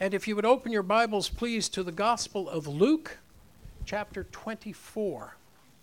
And if you would open your Bibles, please, to the Gospel of Luke, chapter 24.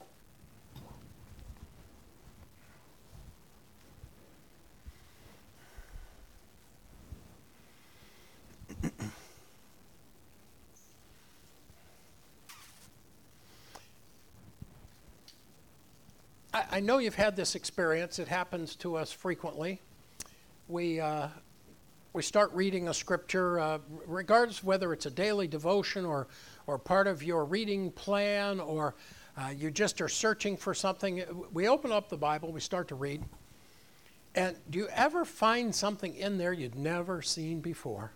I know you've had this experience. It happens to us frequently. We start reading a scripture, regardless of whether it's a daily devotion or part of your reading plan, or you just are searching for something. We open up the Bible, we start to read, and do you ever find something in there you'd never seen before?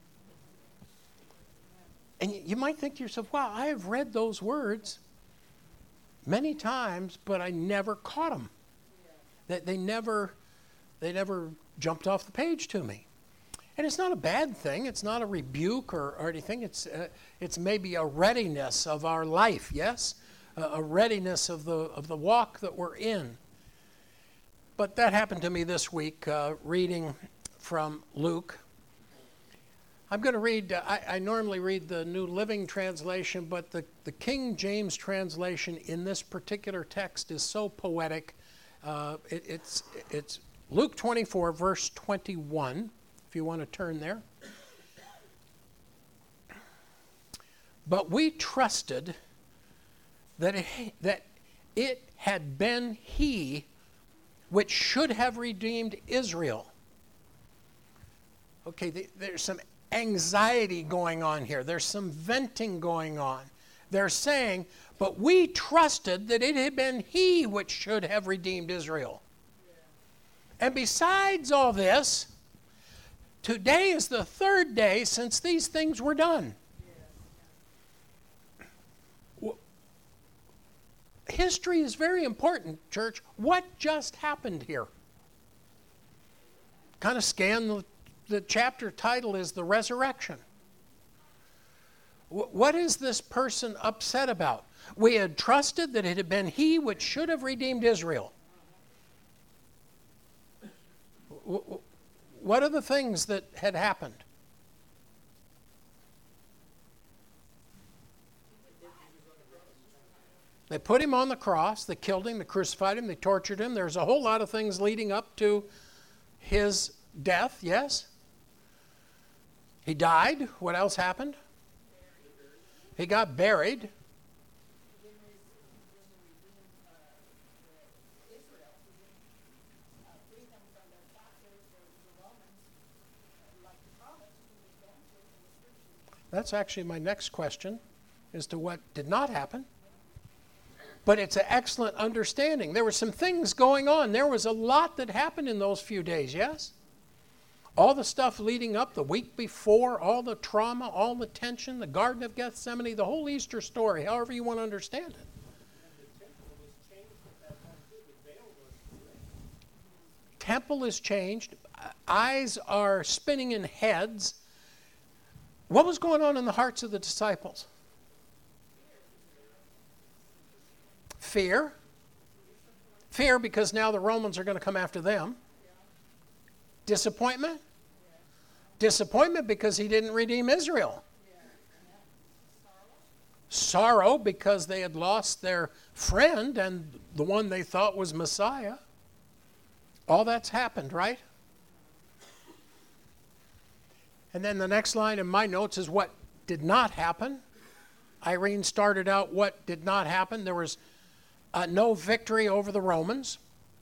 And you might think to yourself, wow, I have read those words many times, but I never caught them. They never jumped off the page to me. And it's not a bad thing. It's not a rebuke or anything. It's maybe a readiness of our life, yes? A readiness of the walk that we're in. But that happened to me this week, reading from Luke. I'm going to read, I normally read the New Living Translation, but the King James translation in this particular text is so poetic. It's Luke 24, verse 21, if you want to turn there. But we trusted that it had been He which should have redeemed Israel. Okay, there's some anxiety going on here. There's some venting going on. They're saying, but we trusted that it had been He which should have redeemed Israel. Yeah. And besides all this, today is the third day since these things were done. Yeah. History is very important, church. What just happened here? Kind of scan the chapter title is The Resurrection. What is this person upset about? We had trusted that it had been He which should have redeemed Israel. What are the things that had happened? They put Him on the cross, they killed Him, they crucified Him, they tortured Him. There's a whole lot of things leading up to His death, yes? He died. What else happened? He got buried. That's actually my next question as to what did not happen. But it's an excellent understanding. There were some things going on. There was a lot that happened in those few days, yes? All the stuff leading up, the week before, all the trauma, all the tension, the Garden of Gethsemane, the whole Easter story, however you want to understand it. Temple is changed. Eyes are spinning in heads. What was going on in the hearts of the disciples? Fear. Fear because now the Romans are going to come after them. Disappointment? Disappointment because He didn't redeem Israel. Sorrow because they had lost their friend and the one they thought was Messiah. All that's happened, right? And then the next line in my notes is what did not happen. Irene started out what did not happen. There was no victory over the Romans.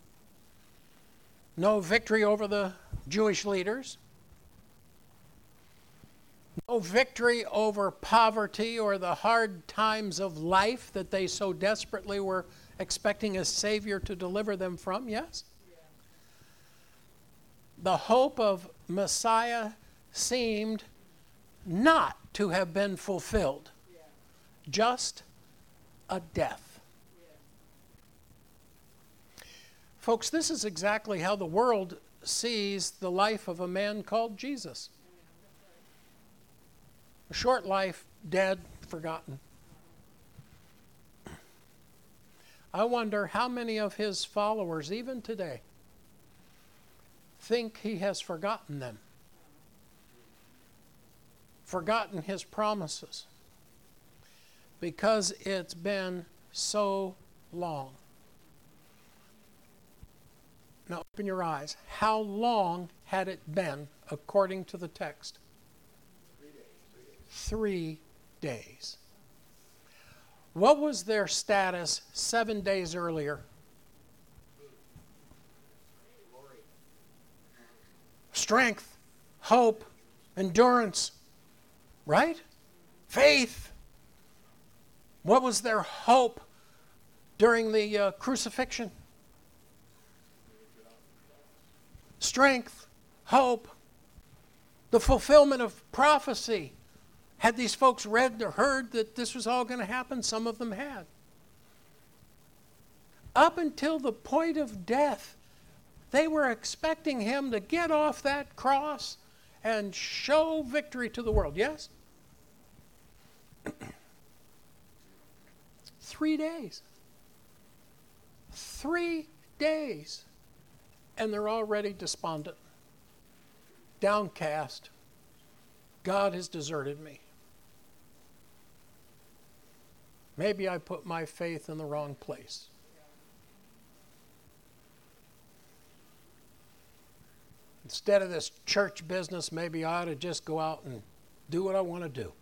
No victory over the Jewish leaders. No victory over poverty or the hard times of life that they so desperately were expecting a Savior to deliver them from, yes? Yeah. The hope of Messiah seemed not to have been fulfilled. Yeah. Just a death. Folks, this is exactly how the world sees the life of a man called Jesus. A short life, dead, forgotten. I wonder how many of His followers, even today, think He has forgotten them. forgotten his promises because it's been so long. Now open your eyes. How long had it been according to the text? 3 days. What was their status 7 days earlier? Strength, hope, endurance, right? Faith. What was their hope during the crucifixion? Strength, hope, the fulfillment of prophecy. Had these folks read or heard that this was all going to happen? Some of them had. Up until the point of death, they were expecting him to get off that cross and show victory to the world. Yes? 3 days. 3 days. And they're already despondent, downcast. God has deserted me. Maybe I put my faith in the wrong place. Instead of this church business, maybe I ought to just go out and do what I want to do.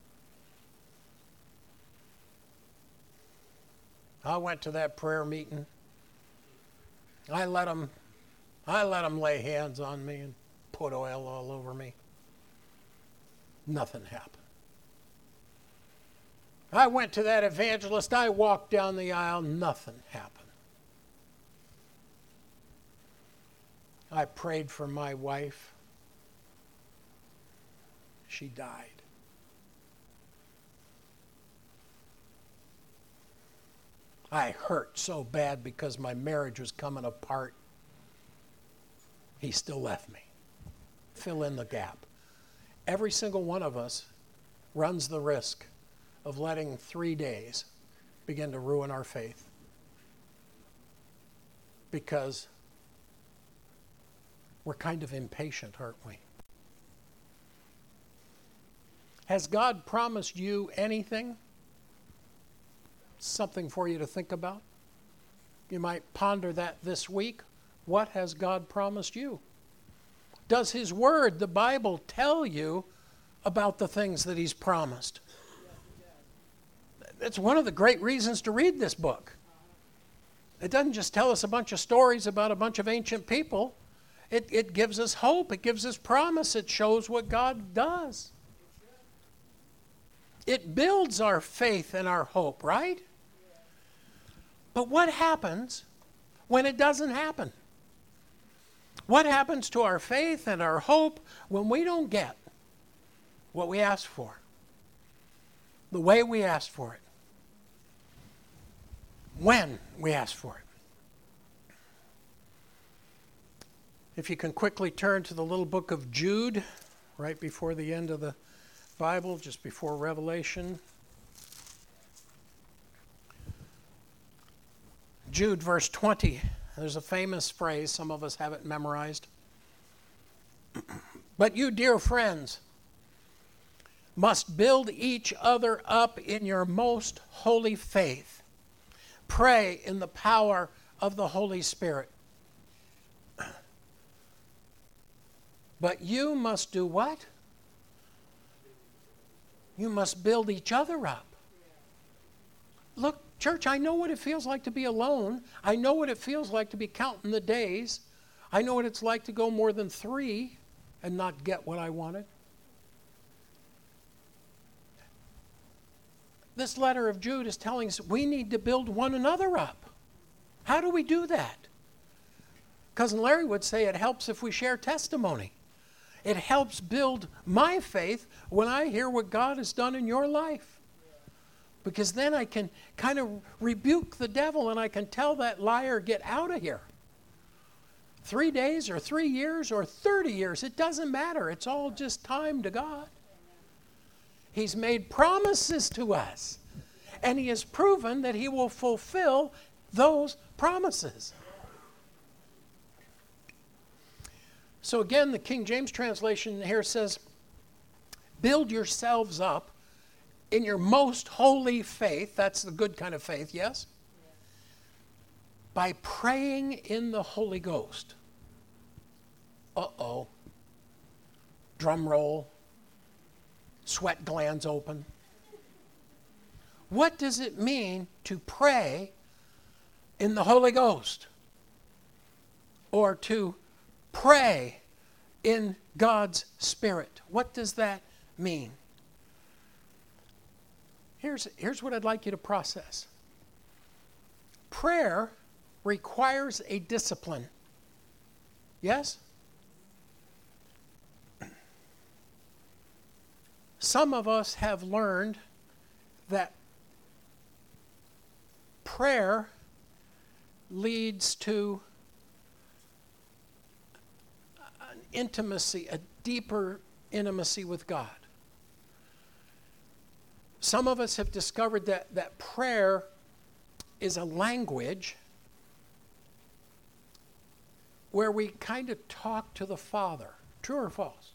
I went to that prayer meeting. I let them lay hands on me and put oil all over me. Nothing happened. I went to that evangelist. I walked down the aisle. Nothing happened. I prayed for my wife. She died. I hurt so bad because my marriage was coming apart. He still left me. Fill in the gap. Every single one of us runs the risk of letting 3 days begin to ruin our faith. Because we're kind of impatient, aren't we? Has God promised you anything? Something for you to think about? You might ponder that this week. What has God promised you? Does His Word, the Bible, tell you about the things that He's promised? It's one of the great reasons to read this book. It doesn't just tell us a bunch of stories about a bunch of ancient people. It gives us hope. It gives us promise. It shows what God does. It builds our faith and our hope, right? But what happens when it doesn't happen? What happens to our faith and our hope when we don't get what we ask for? The way we ask for it. When we ask for it. If you can quickly turn to the little book of Jude, right before the end of the Bible, just before Revelation. Jude, verse 20. There's a famous phrase. Some of us have it memorized. But you, dear friends, must build each other up in your most holy faith. Pray in the power of the Holy Spirit. But you must do what? You must build each other up. Look, church, I know what it feels like to be alone. I know what it feels like to be counting the days. I know what it's like to go more than 3 and not get what I wanted. This letter of Jude is telling us we need to build one another up. How do we do that? Cousin Larry would say it helps if we share testimony. It helps build my faith when I hear what God has done in your life. Because then I can kind of rebuke the devil and I can tell that liar, get out of here. 3 days or 3 years or 30 years, it doesn't matter. It's all just time to God. He's made promises to us. And He has proven that He will fulfill those promises. So again, the King James translation here says, build yourselves up in your most holy faith. That's the good kind of faith, yes? By praying in the Holy Ghost. Uh-oh. Drum roll. Sweat glands open. What does it mean to pray in the Holy Ghost? Or to pray in God's Spirit? What does that mean? Here's what I'd like you to process. Prayer requires a discipline. Yes? Some of us have learned that prayer leads to an intimacy, a deeper intimacy with God. Some of us have discovered that prayer is a language where we kind of talk to the Father. True or false?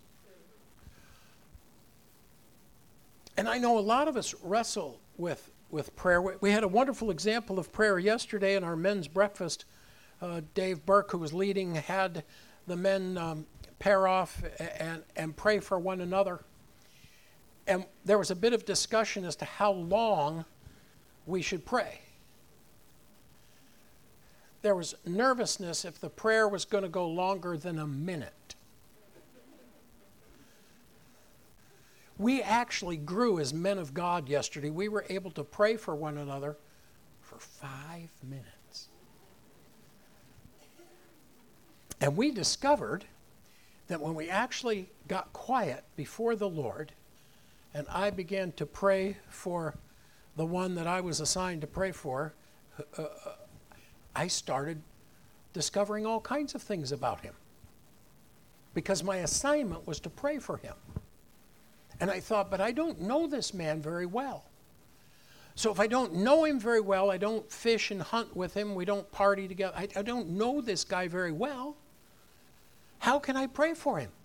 And I know a lot of us wrestle with prayer. We had a wonderful example of prayer yesterday in our men's breakfast. Dave Burke, who was leading, had the men pair off and pray for one another. And there was a bit of discussion as to how long we should pray. There was nervousness if the prayer was going to go longer than a minute. We actually grew as men of God yesterday. We were able to pray for one another for 5 minutes. And we discovered that when we actually got quiet before the Lord, and I began to pray for the one that I was assigned to pray for, I started discovering all kinds of things about him. Because my assignment was to pray for him. And I thought, but I don't know this man very well. So if I don't know him very well, I don't fish and hunt with him, we don't party together, I don't know this guy very well, how can I pray for him?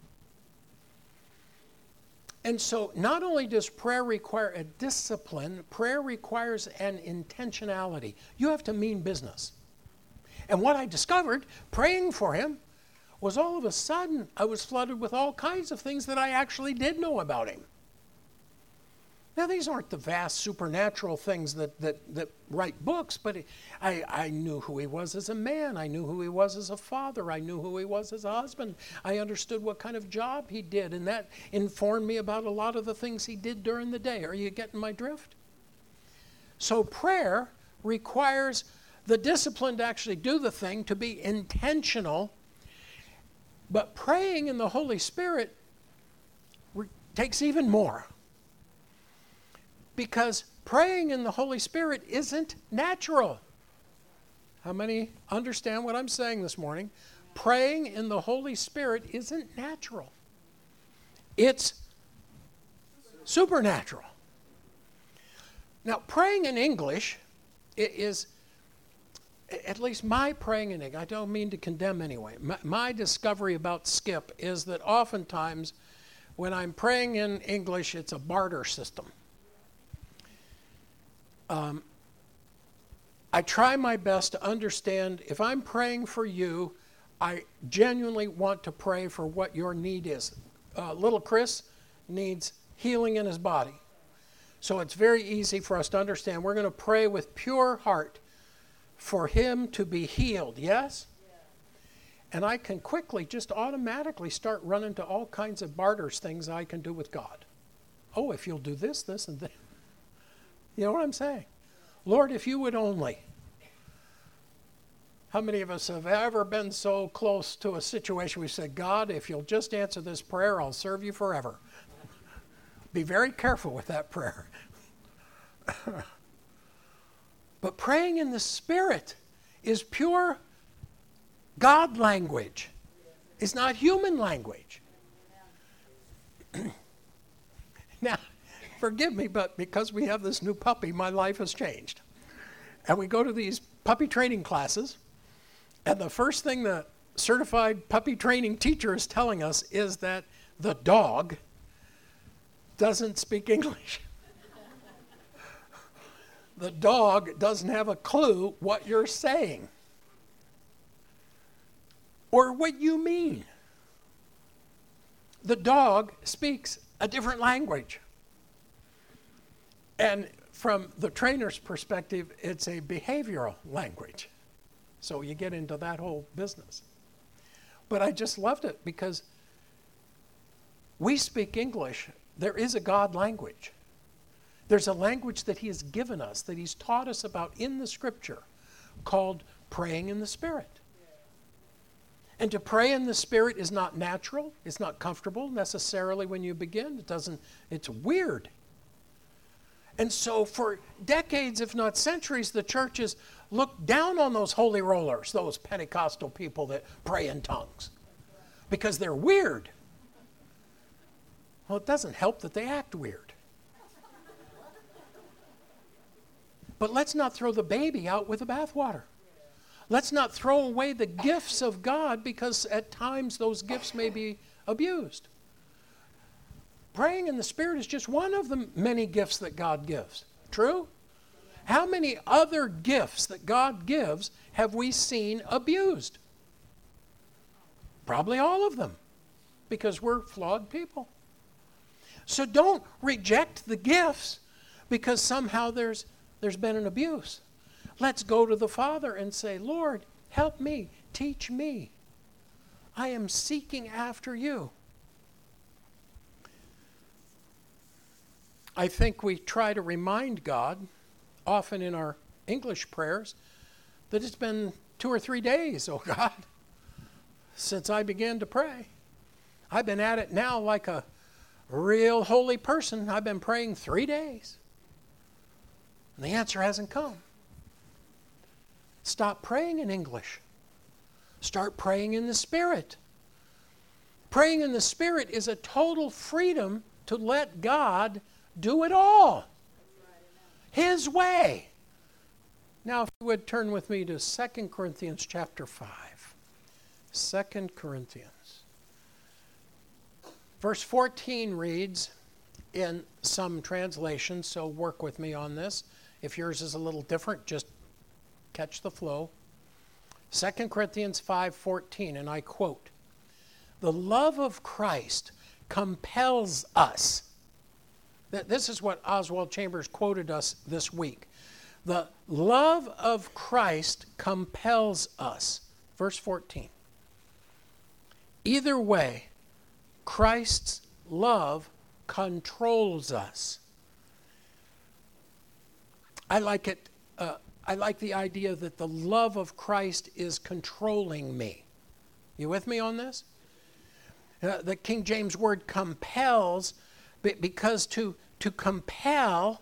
And so not only does prayer require a discipline, prayer requires an intentionality. You have to mean business. And what I discovered, praying for him, was all of a sudden I was flooded with all kinds of things that I actually did know about him. Now, these aren't the vast supernatural things that write books, but I knew who he was as a man. I knew who he was as a father. I knew who he was as a husband. I understood what kind of job he did, and that informed me about a lot of the things he did during the day. Are you getting my drift? So prayer requires the discipline to actually do the thing, to be intentional. But praying in the Holy Spirit takes even more. Because praying in the Holy Spirit isn't natural. How many understand what I'm saying this morning? Praying in the Holy Spirit isn't natural. It's supernatural. Now, praying in English is, at least my praying in English, I don't mean to condemn anyway. My discovery about Skip is that oftentimes when I'm praying in English, it's a barter system. I try my best to understand, if I'm praying for you, I genuinely want to pray for what your need is. Little Chris needs healing in his body. So it's very easy for us to understand. We're going to pray with pure heart for him to be healed, yes? Yeah. And I can quickly, just automatically start running to all kinds of barters things I can do with God. Oh, if you'll do this, this, and that. You know what I'm saying? Lord, if you would only. How many of us have ever been so close to a situation we said, God, if you'll just answer this prayer, I'll serve you forever. Be very careful with that prayer. But praying in the Spirit is pure God language. It's not human language. Now, forgive me, but because we have this new puppy, my life has changed. And we go to these puppy training classes, and the first thing the certified puppy training teacher is telling us is that the dog doesn't speak English. The dog doesn't have a clue what you're saying or what you mean. The dog speaks a different language. And from the trainer's perspective, it's a behavioral language. So you get into that whole business. But I just loved it because we speak English. There is a God language. There's a language that he has given us, that he's taught us about in the scripture, called praying in the Spirit. And to pray in the Spirit is not natural. It's not comfortable necessarily when you begin. It's weird. And so for decades, if not centuries, the churches looked down on those holy rollers, those Pentecostal people that pray in tongues, because they're weird. Well, it doesn't help that they act weird. But let's not throw the baby out with the bathwater. Let's not throw away the gifts of God, because at times those gifts may be abused. Praying in the Spirit is just one of the many gifts that God gives. True? How many other gifts that God gives have we seen abused? Probably all of them, because we're flawed people. So don't reject the gifts because somehow there's been an abuse. Let's go to the Father and say, Lord, help me, teach me. I am seeking after you. I think we try to remind God, often in our English prayers, that it's been 2 or 3 days, oh God, since I began to pray. I've been at it now like a real holy person. I've been praying 3 days. And the answer hasn't come. Stop praying in English. Start praying in the Spirit. Praying in the Spirit is a total freedom to let God do it all. His way. Now, if you would turn with me to 2 Corinthians chapter 5. 2 Corinthians. Verse 14 reads in some translations, so work with me on this. If yours is a little different, just catch the flow. 2 Corinthians 5:14, and I quote, "The love of Christ compels us." This is what Oswald Chambers quoted us this week. The love of Christ compels us. Verse 14. Either way, Christ's love controls us. I like it. I like the idea that the love of Christ is controlling me. You with me on this? The King James word compels, because to compel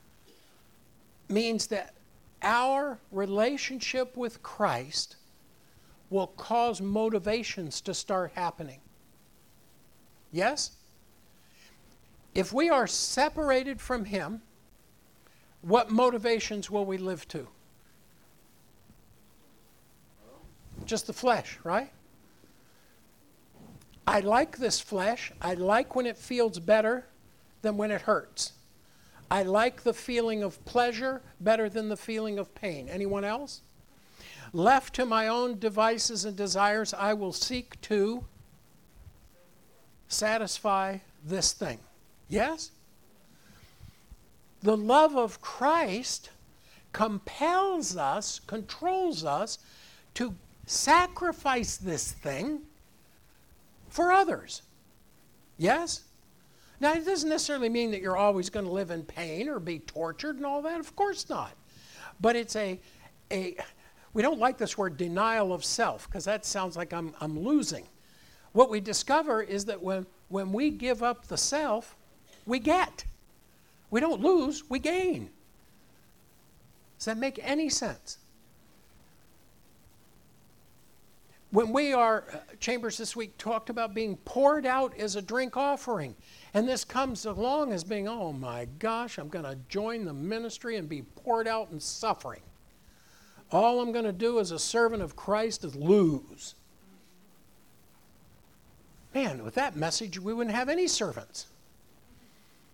means that our relationship with Christ will cause motivations to start happening. Yes? If we are separated from Him, what motivations will we live to? Just the flesh, right? I like this flesh. I like when it feels better than when it hurts. I like the feeling of pleasure better than the feeling of pain. Anyone else? Left to my own devices and desires, I will seek to satisfy this thing. Yes? The love of Christ compels us, controls us to sacrifice this thing for others. Yes? Now, it doesn't necessarily mean that you're always going to live in pain or be tortured and all that. Of course not. But it's we don't like this word denial of self, because that sounds like I'm losing. What we discover is that when we give up the self, we get. We don't lose, we gain. Does that make any sense? When we are, Chambers this week talked about being poured out as a drink offering. And this comes along as being, oh my gosh, I'm going to join the ministry and be poured out in suffering. All I'm going to do as a servant of Christ is lose. Man, with that message, we wouldn't have any servants.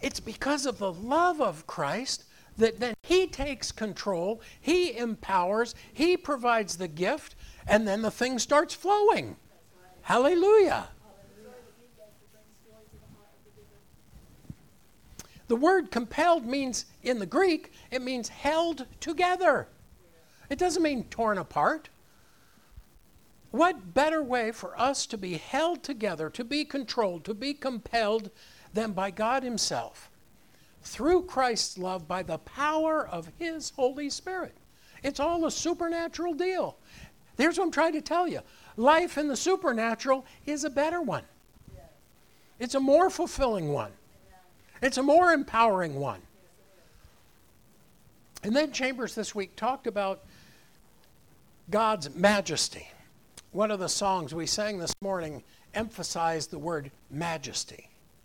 It's because of the love of Christ that then he takes control, he empowers, he provides the gift, and then the thing starts flowing. Hallelujah. The word compelled means, in the Greek, it means held together. It doesn't mean torn apart. What better way for us to be held together, to be controlled, to be compelled than by God himself, through Christ's love, by the power of his Holy Spirit. It's all a supernatural deal. Here's what I'm trying to tell you. Life in the supernatural is a better one. It's a more fulfilling one. It's a more empowering one. And then Chambers this week talked about God's majesty. One of the songs we sang this morning emphasized the word majesty.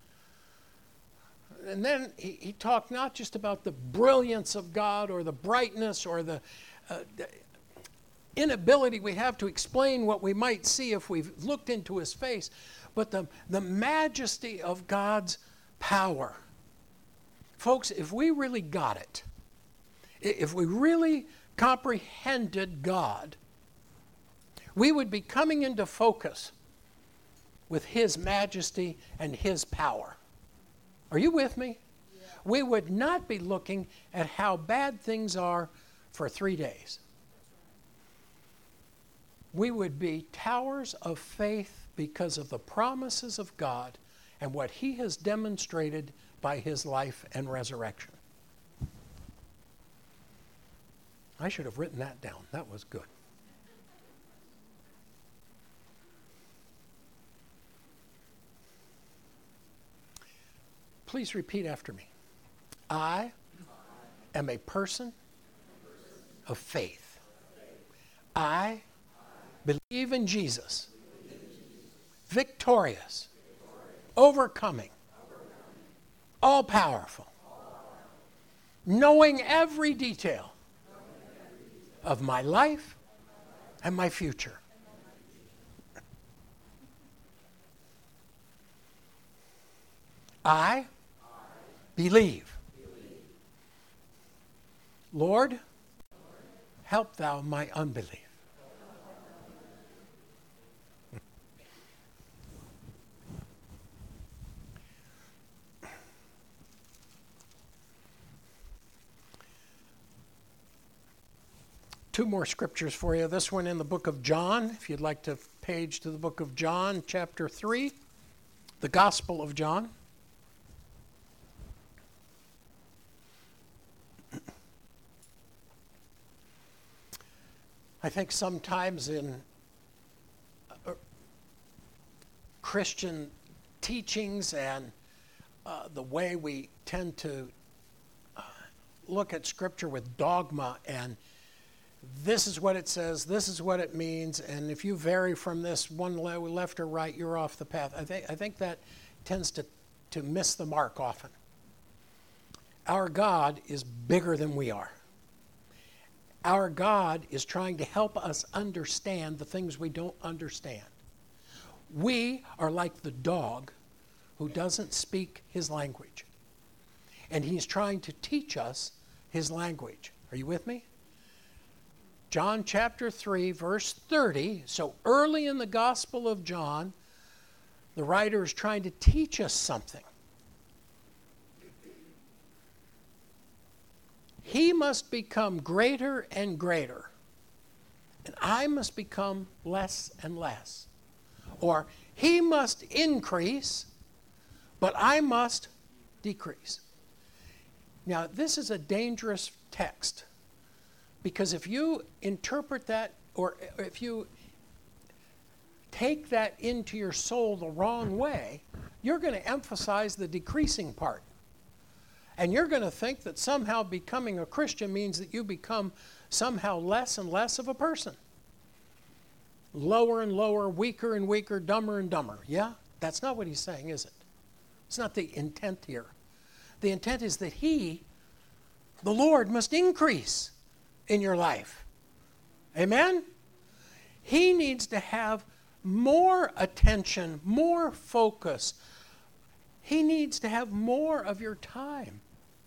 And then he talked not just about the brilliance of God or the brightness or the inability we have to explain what we might see if we've looked into his face, but the majesty of God's power. Folks, if we really got it, if we really comprehended God, we would be coming into focus with his majesty and his power. Are you with me? Yeah. We would not be looking at how bad things are for 3 days. We would be towers of faith because of the promises of God and what he has demonstrated by his life and resurrection. I should have written that down. That was good. Please repeat after me. I am a person of faith. I believe in Jesus, victorious, overcoming, all-powerful, knowing every detail of my life and my future. I believe. Lord, help thou my unbelief. Two more scriptures for you. This one in the book of John, if you'd like to page to the book of John, chapter 3, the Gospel of John. I think sometimes in Christian teachings and the way we tend to look at Scripture with dogma and this is what it says, this is what it means, and if you vary from this one left or right, you're off the path. I think that tends to miss the mark often. Our God is bigger than we are. Our God is trying to help us understand the things we don't understand. We are like the dog who doesn't speak his language. And he's trying to teach us his language. Are you with me? John chapter 3, verse 30. So early in the Gospel of John, the writer is trying to teach us something. He must become greater and greater, and I must become less and less. Or he must increase, but I must decrease. Now, this is a dangerous text, because if you interpret that, or if you take that into your soul the wrong way, you're going to emphasize the decreasing part. And you're going to think that somehow becoming a Christian means that you become somehow less and less of a person. Lower and lower, weaker and weaker, dumber and dumber. Yeah? That's not what he's saying, is it? It's not the intent here. The intent is that he, the Lord, must increase in your life. Amen? He needs to have more attention, more focus. He needs to have more of your time.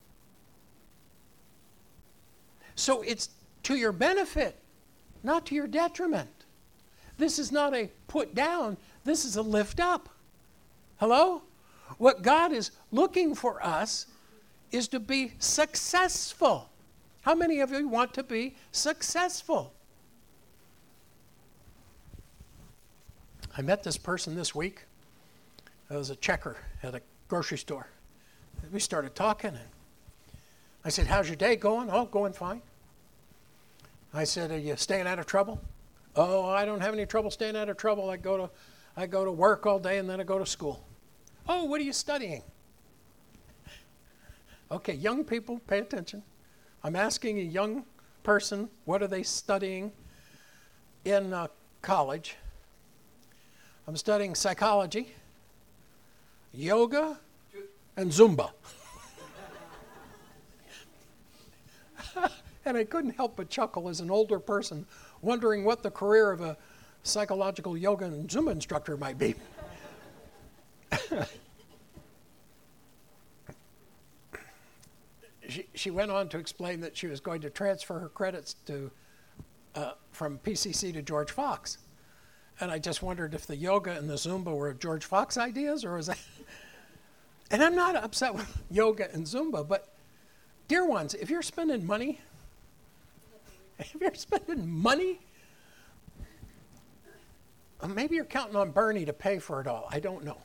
So it's to your benefit, not to your detriment. This is not a put down, this is a lift up. Hello? What God is looking for us is to be successful. How many of you want to be successful? I met this person this week. I was a checker at a grocery store. We started talking, and I said, how's your day going? Oh, going fine. I said, are you staying out of trouble? Oh, I don't have any trouble staying out of trouble. I go to work all day, and then I go to school. Oh, what are you studying? Okay, young people, pay attention. I'm asking a young person, what are they studying in college? I'm studying psychology, yoga, and Zumba. And I couldn't help but chuckle as an older person, wondering what the career of a psychological yoga and Zumba instructor might be. She went on to explain that she was going to transfer her credits from PCC to George Fox. And I just wondered if the yoga and the Zumba were George Fox ideas, or was that... And I'm not upset with yoga and Zumba, but dear ones, if you're spending money, maybe you're counting on Bernie to pay for it all. I don't know.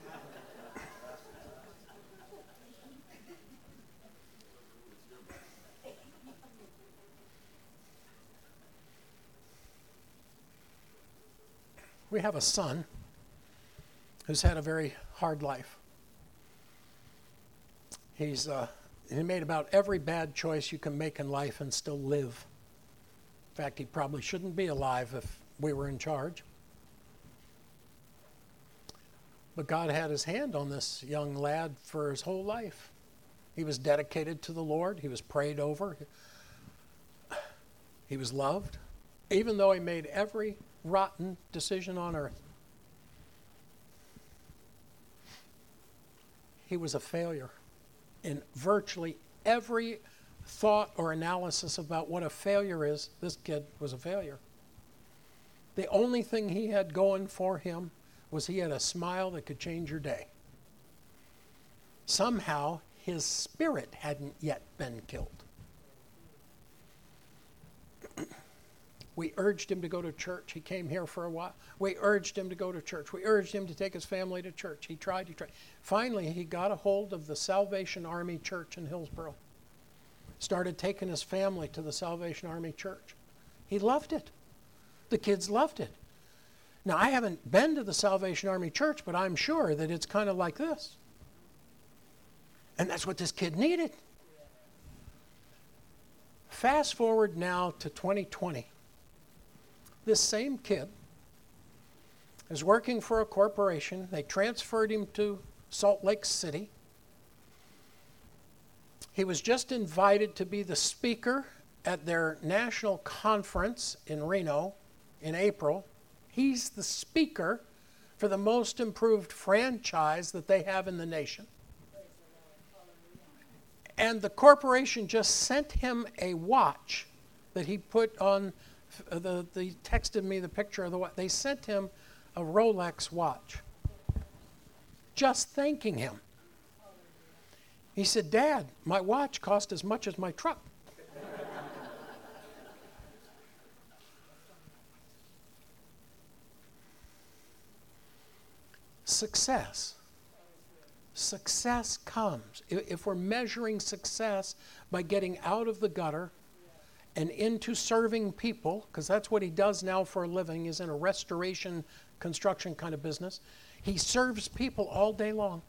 We have a son who's had a very hard life. He made about every bad choice you can make in life and still live. In fact, he probably shouldn't be alive if we were in charge. But God had his hand on this young lad for his whole life. He was dedicated to the Lord. He was prayed over. He was loved, even though he made every rotten decision on earth. He was a failure in virtually every thought or analysis about what a failure is. This kid was a failure. The only thing he had going for him was he had a smile that could change your day. Somehow his spirit hadn't yet been killed. We urged him to go to church. He came here for a while. We urged him to go to church. We urged him to take his family to church. He tried. Finally, he got a hold of the Salvation Army Church in Hillsboro. Started taking his family to the Salvation Army Church. He loved it. The kids loved it. Now, I haven't been to the Salvation Army Church, but I'm sure that it's kind of like this. And that's what this kid needed. Fast forward now to 2020. This same kid is working for a corporation. They transferred him to Salt Lake City. He was just invited to be the speaker at their national conference in Reno in April. He's the speaker for the most improved franchise that they have in the nation. And the corporation just sent him a watch that he put on. They texted me the picture of the watch. They sent him a Rolex watch, just thanking him. He said, "Dad, my watch cost as much as my truck." Success. Success comes. If we're measuring success by getting out of the gutter and into serving people, because that's what he does now for a living, is in a restoration, construction kind of business. He serves people all day long.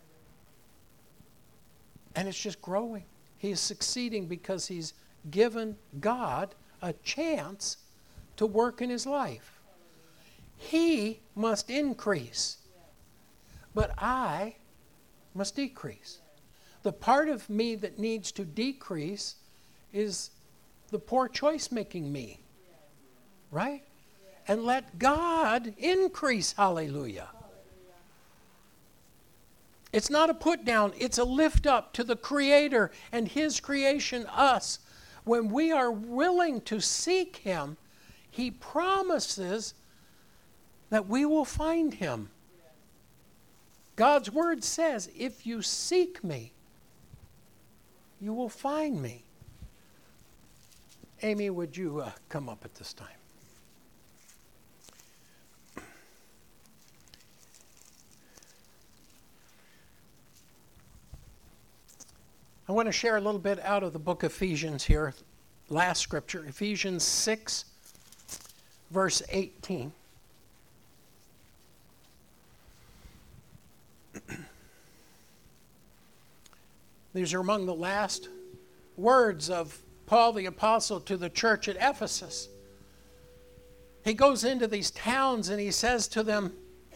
And it's just growing. He's succeeding because he's given God a chance to work in his life. He must increase, but I must decrease. The part of me that needs to decrease is the poor choice-making me, right? And let God increase, hallelujah. It's not a put down, it's a lift up to the Creator and His creation, us. When we are willing to seek Him, He promises that we will find Him. God's Word says, if you seek me, you will find me. Amy, would you come up at this time? I want to share a little bit out of the book of Ephesians here. Last scripture, Ephesians 6, verse 18. These are among the last words of Paul the Apostle to the church at Ephesus. He goes into these towns and he says to them,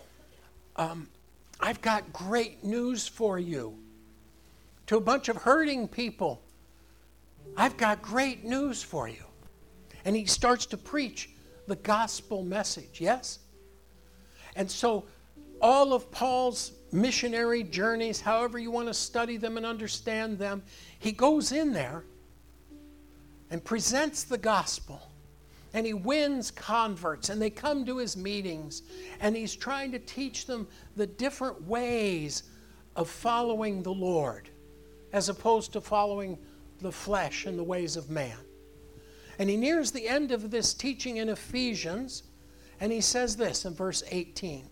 I've got great news for you. To a bunch of hurting people, I've got great news for you. And he starts to preach the gospel message, yes? And so all of Paul's missionary journeys, however you want to study them and understand them, he goes in there and presents the gospel. And he wins converts, and they come to his meetings, and he's trying to teach them the different ways of following the Lord, as opposed to following the flesh and the ways of man. And he nears the end of this teaching in Ephesians, and he says this in verse 18.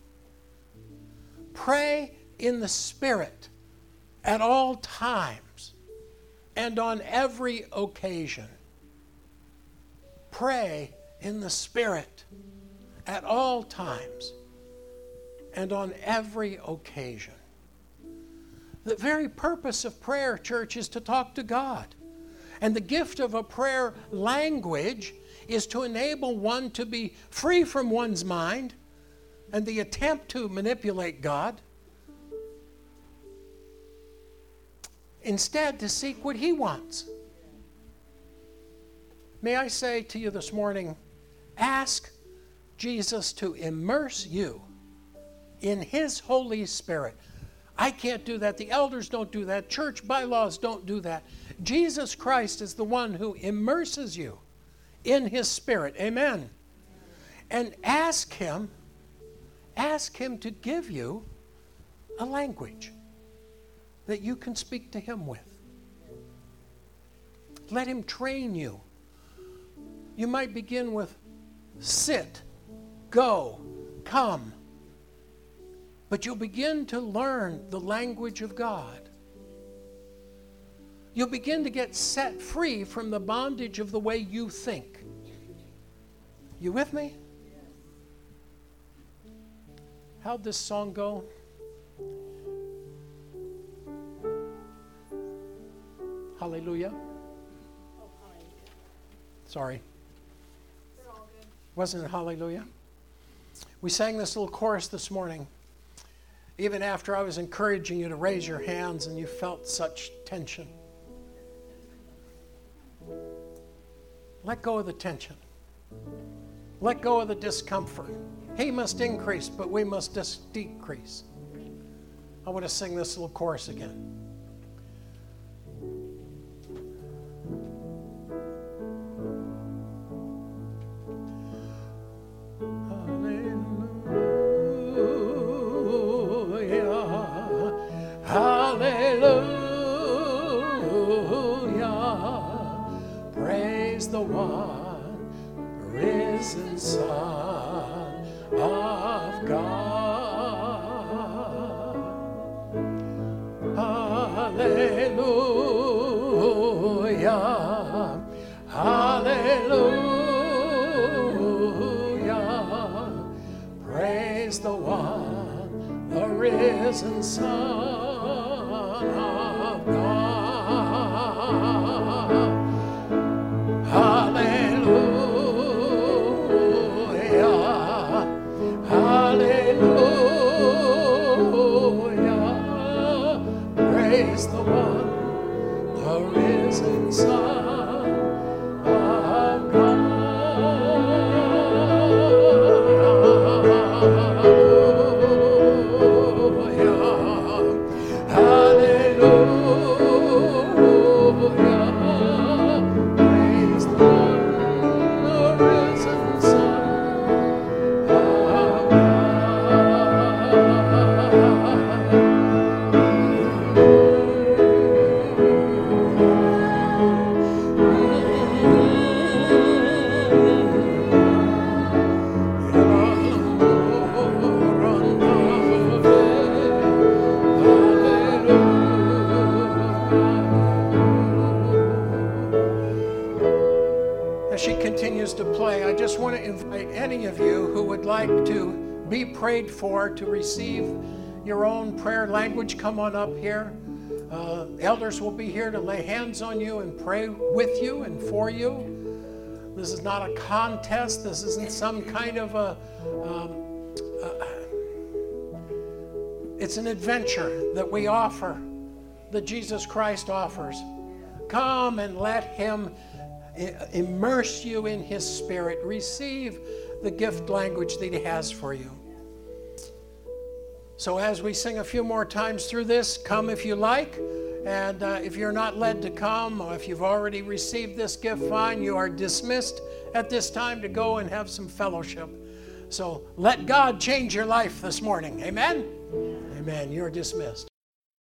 Pray in the Spirit at all times and on every occasion. Pray in the Spirit at all times and on every occasion. The very purpose of prayer, church, is to talk to God. And the gift of a prayer language is to enable one to be free from one's mind and the attempt to manipulate God. Instead, to seek what He wants. May I say to you this morning, ask Jesus to immerse you in His Holy Spirit. I can't do that. The elders don't do that. Church bylaws don't do that. Jesus Christ is the one who immerses you in His Spirit. Amen. And ask Him to give you a language that you can speak to Him with. Let Him train you. You might begin with sit, go, come. But you'll begin to learn the language of God. You'll begin to get set free from the bondage of the way you think. You with me? How'd this song go? Hallelujah. Sorry. Wasn't it hallelujah? We sang this little chorus this morning. Even after I was encouraging you to raise your hands and you felt such tension. Let go of the tension. Let go of the discomfort. He must increase, but we must decrease. I want to sing this little chorus again. The one risen Son of God. Hallelujah, hallelujah. Praise the one, the risen Son of God. Hallelujah, hallelujah, praise the one, the risen Son of God. Hallelujah, would like to be prayed for, to receive your own prayer language, come on up here. Elders will be here to lay hands on you and pray with you and for you. This is not a contest. This isn't some kind of it's an adventure that we offer, that Jesus Christ offers. Come and let him immerse you in his Spirit. Receive the gift language that he has for you. So as we sing a few more times through this, come if you like. And if you're not led to come, or if you've already received this gift, fine. You are dismissed at this time to go and have some fellowship. So let God change your life this morning. Amen? Amen. You're dismissed.